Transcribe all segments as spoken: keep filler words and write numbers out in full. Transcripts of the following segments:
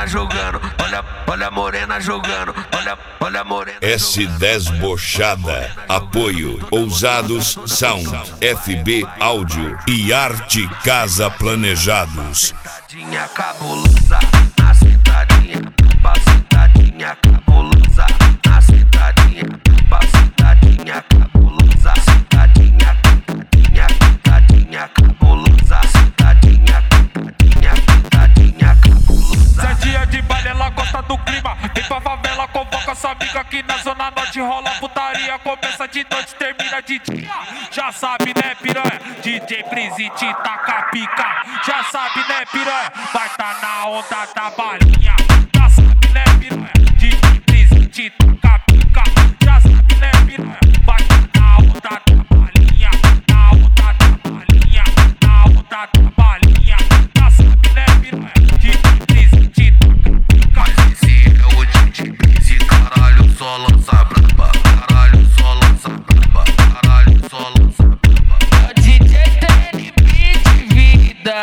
morena jogando, olha, olha a morena jogando, olha, olha a morena. S dez Bochada, apoio Ousados Sound, F B Áudio e Arte Casa Planejados. Sentadinha cabulosa, na sentadinha, pra sentadinha cabulosa, na sentadinha, pra sentadinha cabulosa, sentadinha, sentadinha, sentadinha cabulosa, sentadinha, sentadinha, sentadinha cabulosa. Se é dia de baile, ela gosta do clima. Vem pra favela, convoca sua amiga. Aqui na Zona Norte rola putaria. Começa de noite, termina de dia. Já sabe, né, piranha? D J Freeze te taca pica. Já sabe, né, piranha? Vai tá na onda da balinha. Já sabe, né, piranha? D J Freeze te taca pica. Já sabe, né, piranha? Vai tá na onda da balinha. Na onda da balinha. Na onda da balinha. Já sabe, né, piranha? D J Freeze te taca pica. Mas esse é o D J Freeze, caralho, só lança braba. Caralho, só lança braba. Caralho, só lança braba. D J tem limite, vida.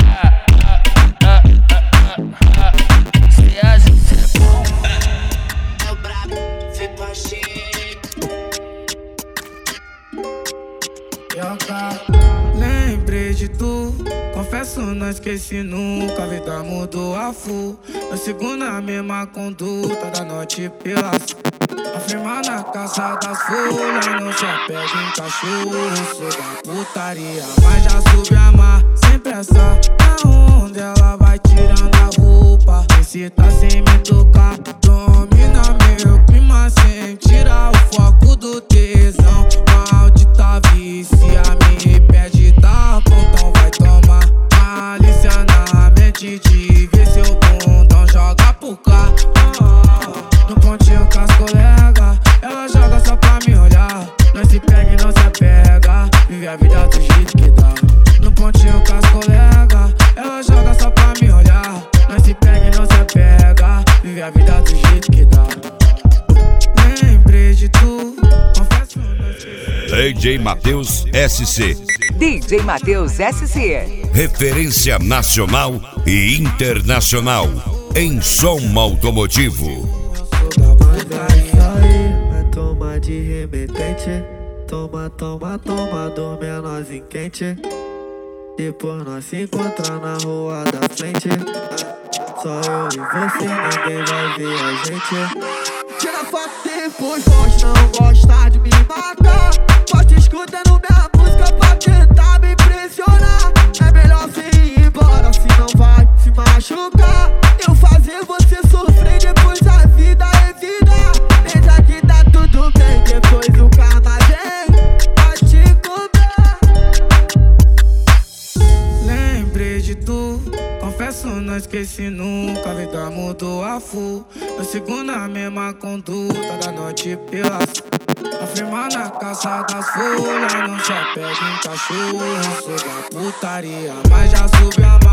Se a gente é bom, é o brabo, feito a chique. Lembrei de tu, confesso não esqueci nunca. A vida mudou a full. Eu sigo na mesma conduta da noite pela afirmar na caça das folhas. Não se apega em cachorro, sou da putaria, mas já soube amar sem pressa. Aonde ela vai tirando a roupa, excita sem me tocar. Domina meu clima sem tirar o foco do tesão. Maldita vicia me pede tá bom, então vai tomar. Malícia na mente de ver seu bundão joga pro cá. No pontinho com as colegas, ela joga só pra me olhar. Nós se pega e não se apega, vive a vida do jeito que dá. No pontinho com as colegas, ela joga só pra me olhar. Nós se pega e não se apega, vive a vida do jeito que dá. Lembrei de tu, confesso não esqueci. D J Matheus S C, D J Matheus S C, referência nacional e internacional em som automotivo. Vai tomar de remetente. Toma, toma, toma do menorzinho quente. Depois nós se encontrar na rua da frente. Só eu e você, ninguém vai ver a gente. Tira foto depois, pode não gostar de me matar. Pode escutando minha música pra tentar me impressionar. É melhor você ir embora, se não vai se machucar. Eu fazer você sofrer, depois a vida é vida. Veja que tá tudo bem, depois o karma vem a te cobrar. Lembrei de tu, confesso não esqueci nunca. A vida mudou a full. Eu sigo na mesma conduta da noite pela afirmar na caça das folhas. Não se apega em cachorro, sou da putaria, mas já soube amar